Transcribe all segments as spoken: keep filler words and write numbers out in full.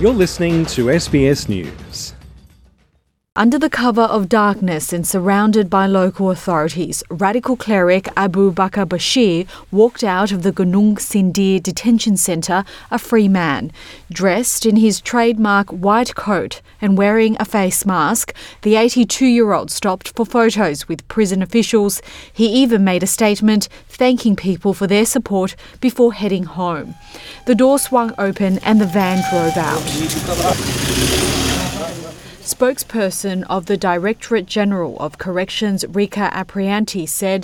You're listening to S B S News. Under the cover of darkness and surrounded by local authorities, radical cleric Abu Bakr Bashir walked out of the Gunung Sindir detention centre a free man. Dressed in his trademark white coat and wearing a face mask, the eighty-two-year-old stopped for photos with prison officials. He even made a statement thanking people for their support before heading home. The door swung open and the van drove out. Spokesperson of the Directorate General of Corrections, Rika Aprianti, said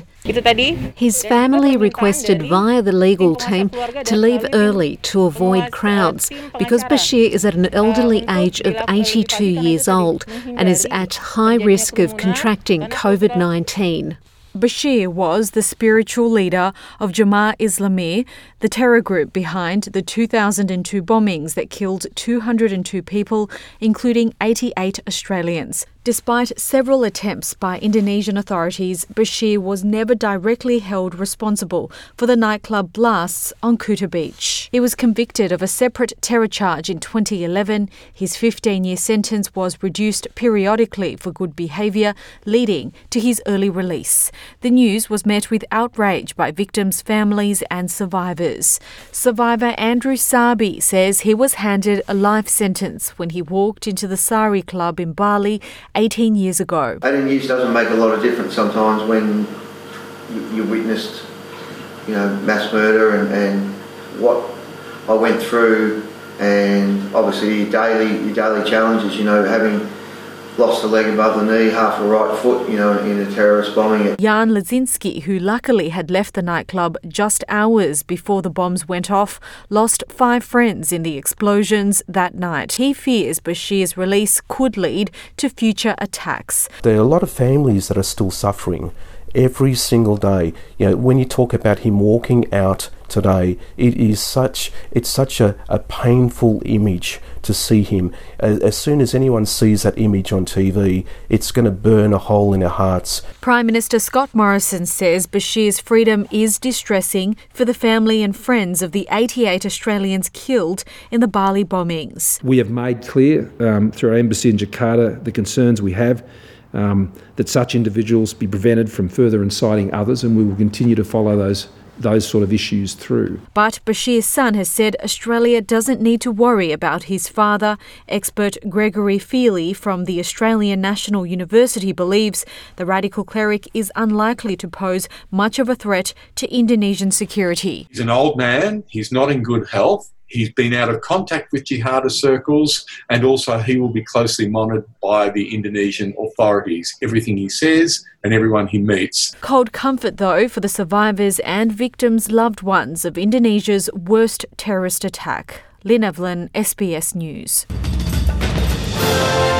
his family requested via the legal team to leave early to avoid crowds because Bashir is at an elderly age of eighty-two years old and is at high risk of contracting COVID nineteen. Bashir was the spiritual leader of Jemaah Islami, the terror group behind the two thousand two bombings that killed two hundred two people, including eighty-eight Australians. Despite several attempts by Indonesian authorities, Bashir was never directly held responsible for the nightclub blasts on Kuta Beach. He was convicted of a separate terror charge in twenty eleven. His fifteen-year sentence was reduced periodically for good behaviour, leading to his early release. The news was met with outrage by victims' families and survivors. Survivor Andrew Sabi says he was handed a life sentence when he walked into the Sari Club in Bali eighteen years ago. eighteen years doesn't make a lot of difference sometimes when you, you witnessed, you know, mass murder and, and what I went through, and obviously your daily, your daily challenges, you know, having lost a leg above the knee, half a right foot, you know, in a terrorist bombing. Jan Lazinski, who luckily had left the nightclub just hours before the bombs went off, lost five friends in the explosions that night. He fears Bashir's release could lead to future attacks. There are a lot of families that are still suffering every single day. You know, when you talk about him walking out today, it is such it's such a, a painful image to see him. As, as soon as anyone sees that image on T V, it's going to burn a hole in our hearts. Prime Minister Scott Morrison says Bashir's freedom is distressing for the family and friends of the eighty-eight Australians killed in the Bali bombings. We have made clear um, through our embassy in Jakarta the concerns we have um, that such individuals be prevented from further inciting others, and we will continue to follow those those sort of issues through. But Bashir's son has said Australia doesn't need to worry about his father. Expert Gregory Feely from the Australian National University believes the radical cleric is unlikely to pose much of a threat to Indonesian security. He's an old man, he's not in good health. He's been out of contact with jihadist circles, and also he will be closely monitored by the Indonesian authorities. Everything he says and everyone he meets. Cold comfort, though, for the survivors and victims' loved ones of Indonesia's worst terrorist attack. Lynn Evelyn, S B S News.